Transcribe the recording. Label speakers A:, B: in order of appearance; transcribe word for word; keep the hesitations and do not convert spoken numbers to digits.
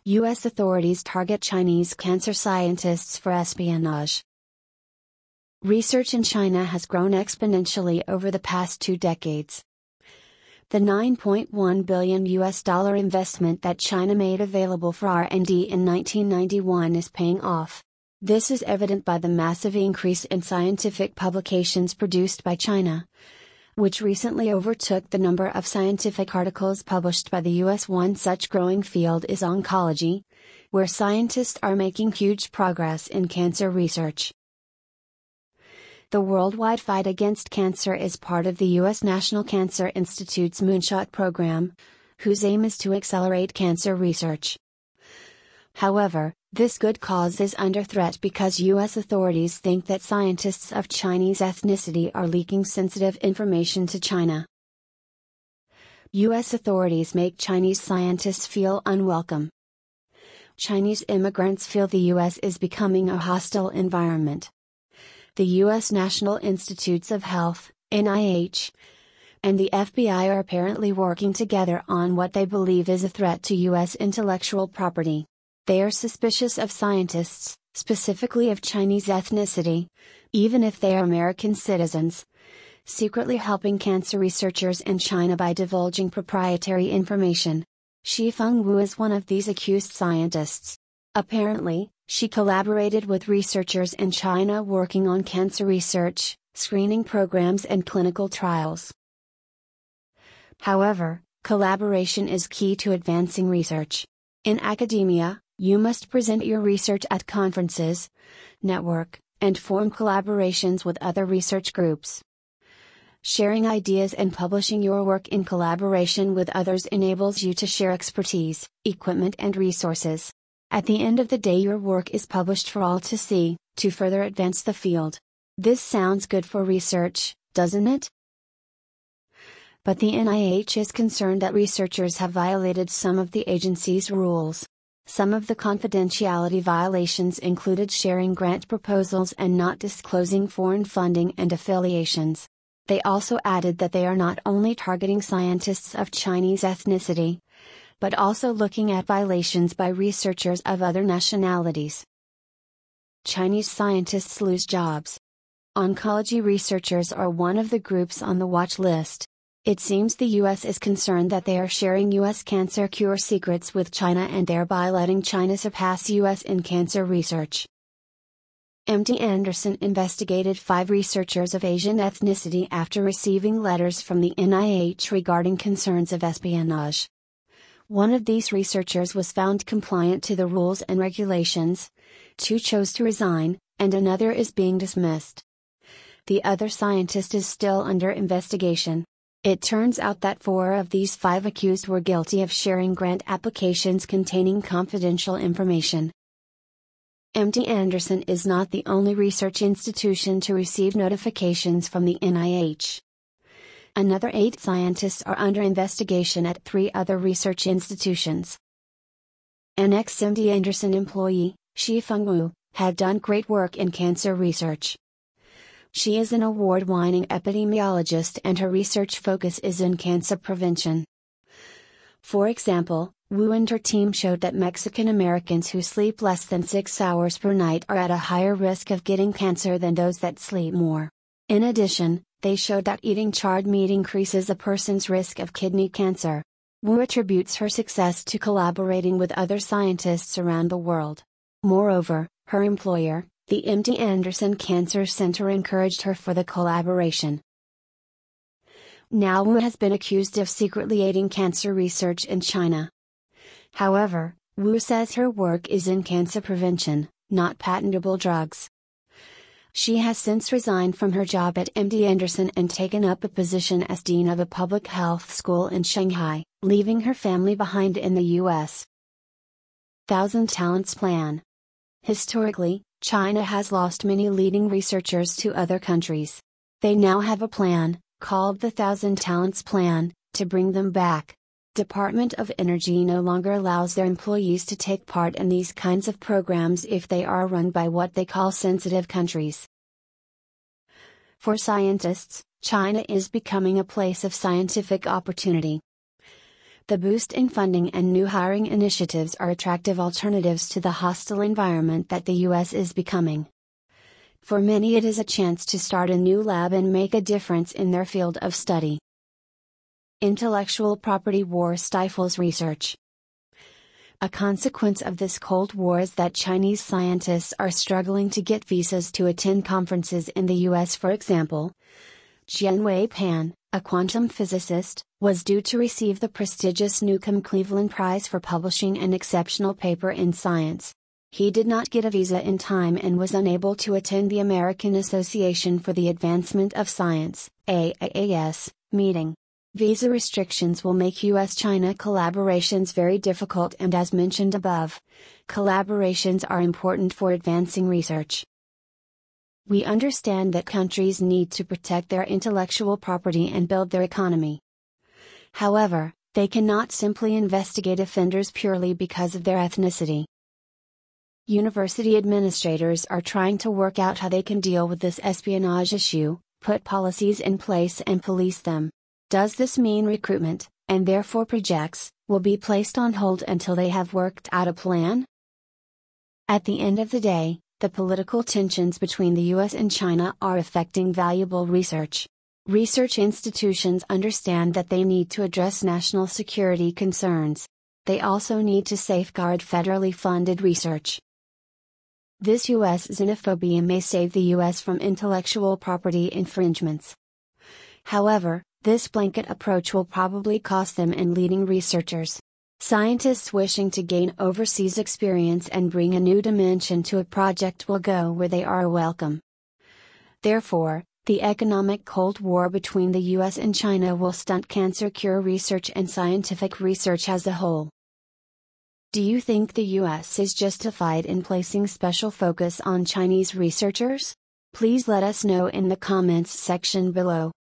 A: U S authorities target Chinese cancer scientists for espionage. Research in China has grown exponentially over the past two decades. The nine point one billion U S dollar investment that China made available for R and D in nineteen ninety-one is paying off. This is evident by the massive increase in scientific publications produced by China, which recently overtook the number of scientific articles published by the U S. One such growing field is oncology, where scientists are making huge progress in cancer research. The worldwide fight against cancer is part of the U S National Cancer Institute's Moonshot program, whose aim is to accelerate cancer research. However, this good cause is under threat because U S authorities think that scientists of Chinese ethnicity are leaking sensitive information to China. U S authorities make Chinese scientists feel unwelcome. Chinese immigrants feel the U S is becoming a hostile environment. The U S National Institutes of Health, N I H, and the F B I are apparently working together on what they believe is a threat to U S intellectual property. They are suspicious of scientists, specifically of Chinese ethnicity, even if they are American citizens, secretly helping cancer researchers in China by divulging proprietary information. Shifeng Wu is one of these accused scientists. Apparently, she collaborated with researchers in China working on cancer research, screening programs and clinical trials. However, collaboration is key to advancing research. In academia, you must present your research at conferences, network, and form collaborations with other research groups. Sharing ideas and publishing your work in collaboration with others enables you to share expertise, equipment and resources. At the end of the day, your work is published for all to see, to further advance the field. This sounds good for research, doesn't it? But the N I H is concerned that researchers have violated some of the agency's rules. Some of the confidentiality violations included sharing grant proposals and not disclosing foreign funding and affiliations. They also added that they are not only targeting scientists of Chinese ethnicity, but also looking at violations by researchers of other nationalities. Chinese scientists lose jobs. Oncology researchers are one of the groups on the watch list. It seems the U S is concerned that they are sharing U S cancer cure secrets with China and thereby letting China surpass U S in cancer research. M D Anderson investigated five researchers of Asian ethnicity after receiving letters from the N I H regarding concerns of espionage. One of these researchers was found compliant to the rules and regulations, two chose to resign, and another is being dismissed. The other scientist is still under investigation. It turns out that four of these five accused were guilty of sharing grant applications containing confidential information. M D Anderson is not the only research institution to receive notifications from the N I H. Another eight scientists are under investigation at three other research institutions. An ex-M D Anderson employee, Shifeng Wu, had done great work in cancer research. She is an award-winning epidemiologist and her research focus is in cancer prevention. For example, Wu and her team showed that Mexican Americans who sleep less than six hours per night are at a higher risk of getting cancer than those that sleep more. In addition, they showed that eating charred meat increases a person's risk of kidney cancer. Wu attributes her success to collaborating with other scientists around the world. Moreover, her employer, the M D Anderson Cancer Center, encouraged her for the collaboration. Now Wu has been accused of secretly aiding cancer research in China. However, Wu says her work is in cancer prevention, not patentable drugs. She has since resigned from her job at M D Anderson and taken up a position as dean of a public health school in Shanghai, leaving her family behind in the U S. Thousand Talents Plan. Historically, China has lost many leading researchers to other countries. They now have a plan, called the Thousand Talents Plan, to bring them back. Department of Energy no longer allows their employees to take part in these kinds of programs if they are run by what they call sensitive countries. For scientists, China is becoming a place of scientific opportunity. The boost in funding and new hiring initiatives are attractive alternatives to the hostile environment that the U S is becoming. For many, it is a chance to start a new lab and make a difference in their field of study. Intellectual property war stifles research. A consequence of this Cold War is that Chinese scientists are struggling to get visas to attend conferences in the U S. For example, Jianwei Pan, a quantum physicist, was due to receive the prestigious Newcomb Cleveland Prize for publishing an exceptional paper in science. He did not get a visa in time and was unable to attend the American Association for the Advancement of Science, A A A S, meeting. Visa restrictions will make U S China collaborations very difficult, and as mentioned above, collaborations are important for advancing research. We understand that countries need to protect their intellectual property and build their economy. However, they cannot simply investigate offenders purely because of their ethnicity. University administrators are trying to work out how they can deal with this espionage issue, put policies in place and police them. Does this mean recruitment, and therefore projects, will be placed on hold until they have worked out a plan? At the end of the day, the political tensions between the U S and China are affecting valuable research. Research institutions understand that they need to address national security concerns. They also need to safeguard federally funded research. This U S xenophobia may save the U S from intellectual property infringements. However, this blanket approach will probably cost them in leading researchers. Scientists wishing to gain overseas experience and bring a new dimension to a project will go where they are welcome. Therefore, the economic Cold War between the U S and China will stunt cancer cure research and scientific research as a whole. Do you think the U S is justified in placing special focus on Chinese researchers? Please let us know in the comments section below.